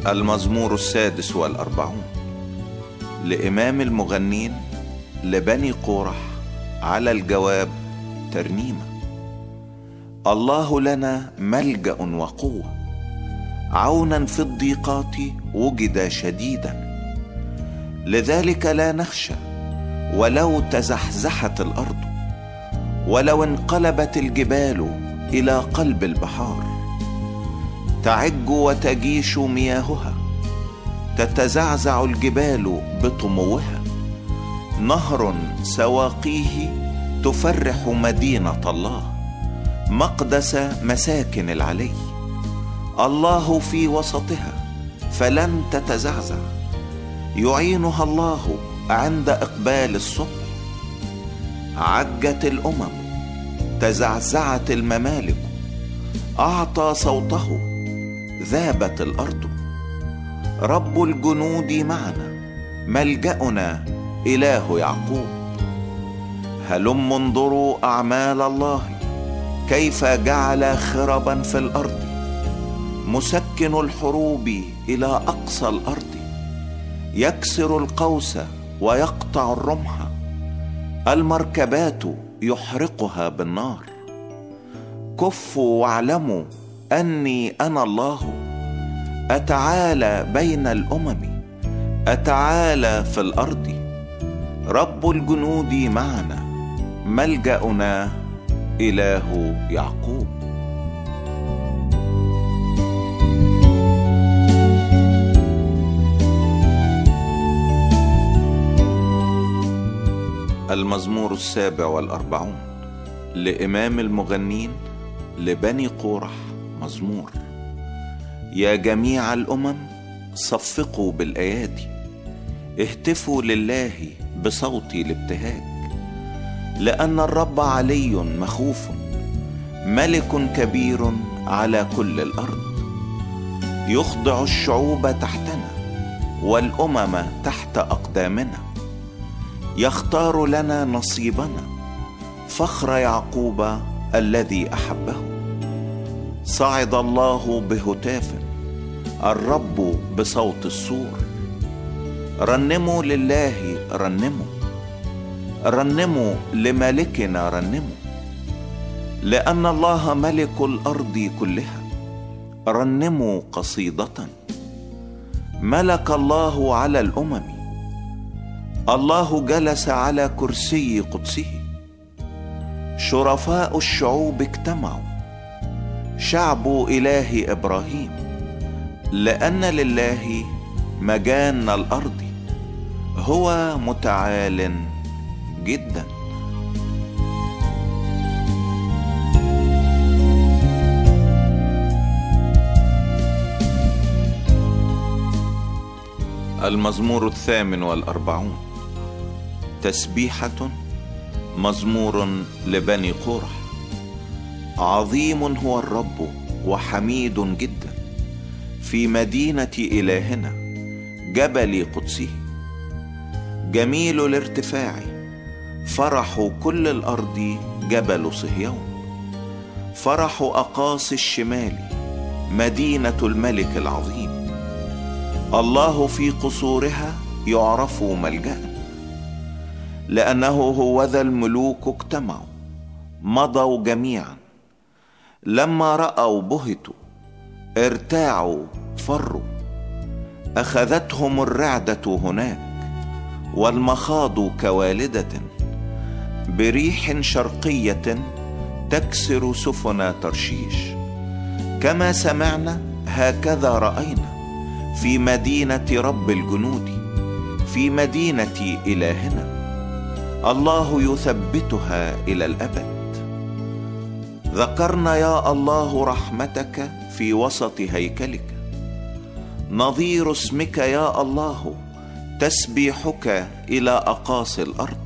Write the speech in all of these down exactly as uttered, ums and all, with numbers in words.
المزمور السادس والأربعون لإمام المغنين لبني قورح على الجواب ترنيمة. الله لنا ملجأ وقوة، عونا في الضيقات وجد شديدا، لذلك لا نخشى ولو تزحزحت الأرض، ولو انقلبت الجبال إلى قلب البحار. تعج وتجيش مياهها، تتزعزع الجبال بطموها، نهر سواقيه تفرح مدينة الله، مقدس مساكن العلي. الله في وسطها فلن تتزعزع، يعينها الله عند إقبال الصبح. عجت الأمم، تزعزعت الممالك، أعطى صوته، ذابت الأرض. رب الجنود معنا، ملجأنا إله يعقوب. هلم انظروا أعمال الله، كيف جعل خربا في الأرض، مسكن الحروب إلى أقصى الأرض. يكسر القوس ويقطع الرمح، المركبات يحرقها بالنار. كفوا واعلموا أني أنا الله، أتعالى بين الأمم، أتعالى في الأرض. رب الجنود معنا، ملجأنا إله يعقوب. المزمور السابع والأربعون لإمام المغنين لبني قورح مزمور. يا جميع الأمم صفقوا بالأيادي، اهتفوا لله بصوت الابتهاج. لأن الرب علي مخوف، ملك كبير على كل الأرض. يخضع الشعوب تحتنا، والأمم تحت أقدامنا. يختار لنا نصيبنا، فخر يعقوب الذي أحبه. صعد الله بهتاف، الرب بصوت السور. رنموا لله، رنموا رنموا لملكنا، رنموا لأن الله ملك الأرض كلها. رنموا قصيدة. ملك الله على الأمم، الله جلس على كرسي قدسه. شرفاء الشعوب اجتمعوا، شعب إله إبراهيم. لأن لله مجان الأرض، هو متعال جدا. المزمور الثامن والأربعون تسبيحة، مزمور لبني قورح. عظيم هو الرب وحميد جدا في مدينة إلهنا، جبل قدسه. جميل الارتفاع، فرح كل الأرض جبل صهيون. فرح أقاصي الشمال، مدينة الملك العظيم. الله في قصورها يعرف ملجأ، لأنه هو ذا الملوك اجتمعوا، مضوا جميعا. لما رأوا بهتوا، ارتاعوا فروا. أخذتهم الرعدة هناك، والمخاض كوالدة. بريح شرقية تكسر سفن ترشيش. كما سمعنا هكذا رأينا في مدينة رب الجنود، في مدينة إلهنا. الله يثبتها إلى الأبد. ذكرنا يا الله رحمتك في وسط هيكلك. نظير اسمك يا الله، تسبيحك إلى أقاصي الأرض.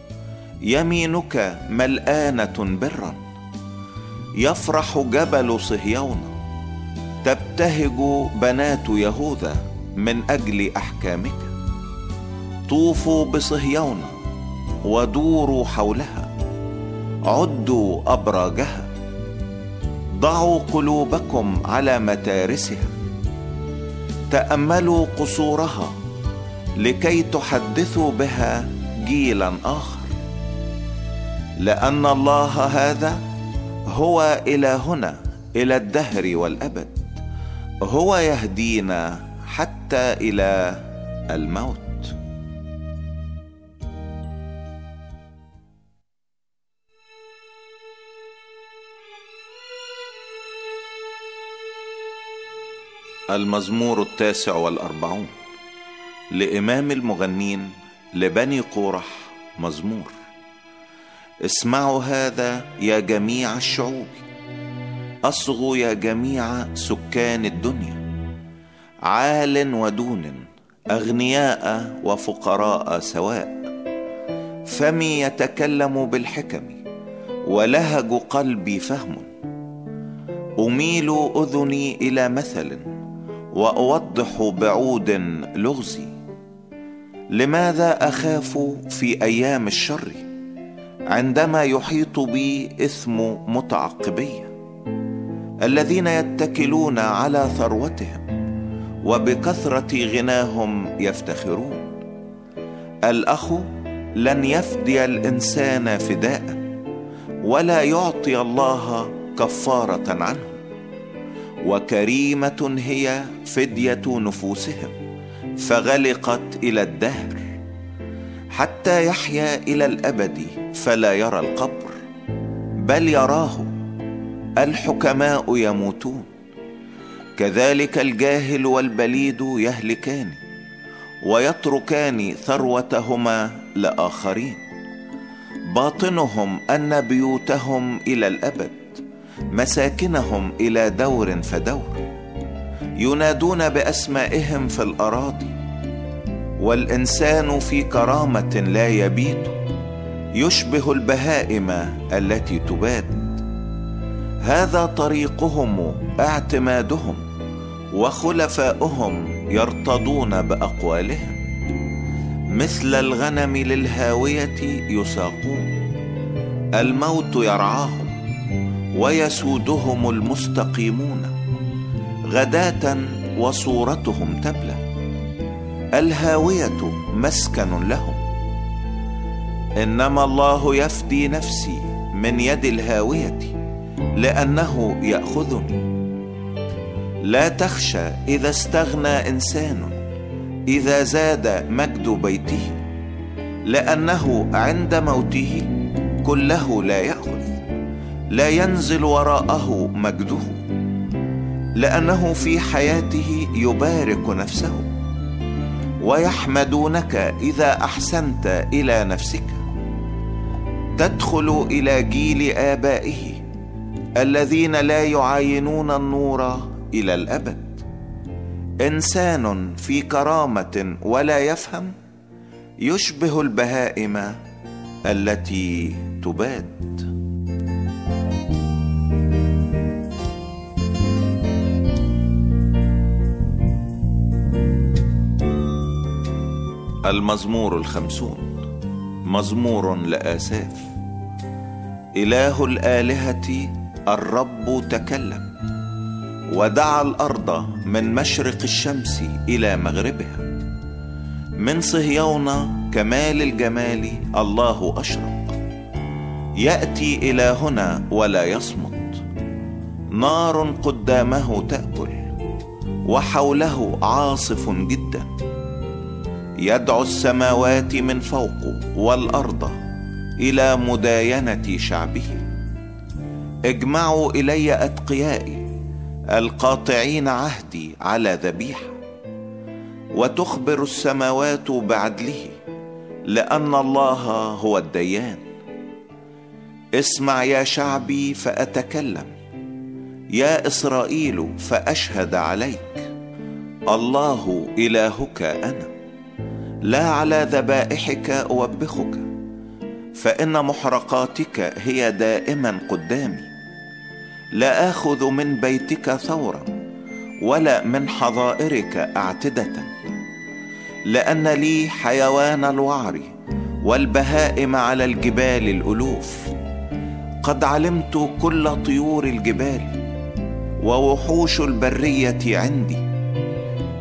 يمينك ملآنة برا، يفرح جبل صهيون. تبتهج بنات يهوذا من أجل أحكامك. طوفوا بصهيون ودوروا حولها، عدوا أبراجها. ضعوا قلوبكم على متارسها. تأملوا قصورها لكي تحدثوا بها جيلا آخر، لأن الله هذا هو إلهنا إلى الدهر والأبد، هو يهدينا حتى إلى الموت. المزمور التاسع والأربعون لإمام المغنين لبني قورح. مزمور. اسمعوا هذا يا جميع الشعوب، أصغوا يا جميع سكان الدنيا، عال ودون، أغنياء وفقراء سواء. فمي يتكلم بالحكم، ولهج قلبي فهم. أميل أذني إلى مثل، وأوضح بعود لغزي. لماذا أخاف في أيام الشر، عندما يحيط بي إثم متعقبية؟ الذين يتكلون على ثروتهم، وبكثرة غناهم يفتخرون. الأخ لن يفدي الإنسان فداء، ولا يعطي الله كفارة عنه. وكريمة هي فدية نفوسهم، فغلقت إلى الدهر، حتى يحيا إلى الأبد فلا يرى القبر، بل يراه. الحكماء يموتون، كذلك الجاهل والبليد يهلكان، ويتركان ثروتهما لآخرين. باطنهم أن بيوتهم إلى الأبد، مساكنهم إلى دور فدور. ينادون بأسمائهم في الأراضي، والإنسان في كرامة لا يبيت، يشبه البهائم التي تباد. هذا طريقهم اعتمادهم، وخلفاؤهم يرتضون بأقوالهم. مثل الغنم للهاوية يساقون، الموت يرعاهم، ويسودهم المستقيمون. غداة وصورتهم تبلى، الهاوية مسكن لهم. إنما الله يفدي نفسي من يد الهاوية، لأنه يأخذني. لا تخشى إذا استغنى إنسان، إذا زاد مجد بيته، لأنه عند موته كله لا يأخذ، لا ينزل وراءه مجده. لأنه في حياته يبارك نفسه، ويحمدونك إذا أحسنت إلى نفسك. تدخل إلى جيل آبائه الذين لا يعاينون النور إلى الأبد. إنسان في كرامة ولا يفهم، يشبه البهائم التي تباد. المزمور الخمسون. مزمور لآساف. إله الآلهة الرب تكلم، ودعا الأرض من مشرق الشمس إلى مغربها. من صهيون كمال الجمال الله أشرق، يأتي إلى هنا ولا يصمت. نار قدامه تأكل، وحوله عاصف جدا. يدعو السماوات من فوق والأرض إلى مداينة شعبه. اجمعوا إلي أتقيائي، القاطعين عهدي على ذبيحة. وتخبر السماوات بعدله، لأن الله هو الديان. اسمع يا شعبي فأتكلم، يا إسرائيل فأشهد عليك. الله إلهك أنا، لا على ذبائحك أوبخك، فإن محرقاتك هي دائما قدامي. لا آخذ من بيتك ثورا، ولا من حظائرك أعتدة. لأن لي حيوان الوعر، والبهائم على الجبال الألوف. قد علمت كل طيور الجبال، ووحوش البرية عندي.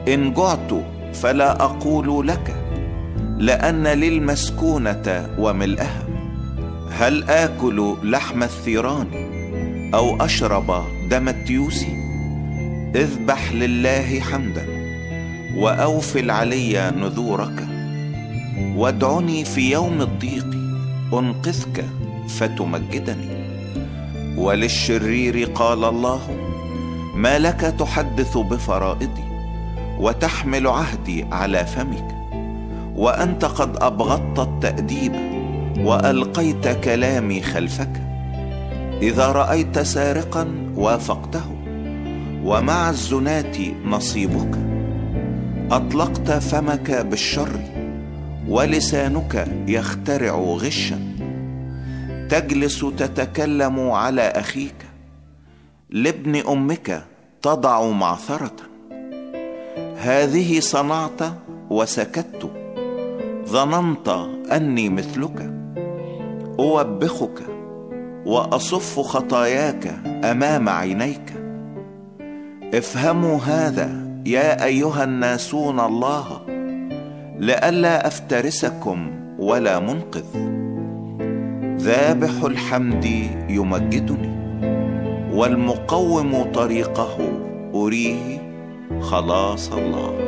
إن جعت فلا أقول لك، لأن للمسكونة وملئها. هل آكل لحم الثيران أو أشرب دم التيوس؟ اذبح لله حمدا وأوف العلي نذورك، وادعني في يوم الضيق أنقذك فتمجدني. وللشرير قال الله: ما لك تحدث بفرائضي وتحمل عهدي على فمك، وأنت قد أبغضت التأديب وألقيت كلامي خلفك. إذا رأيت سارقا وافقته، ومع الزناة نصيبك. أطلقت فمك بالشر ولسانك يخترع غشا. تجلس تتكلم على أخيك، لابن أمك تضع معثرة. هذه صنعت وسكت، ظننت أني مثلك. أوبخك وأصف خطاياك أمام عينيك. افهموا هذا يا أيها الناسون الله، لئلا أفترسكم ولا منقذ. ذابح الحمد يمجدني، والمقوم طريقه أريه خلاص الله.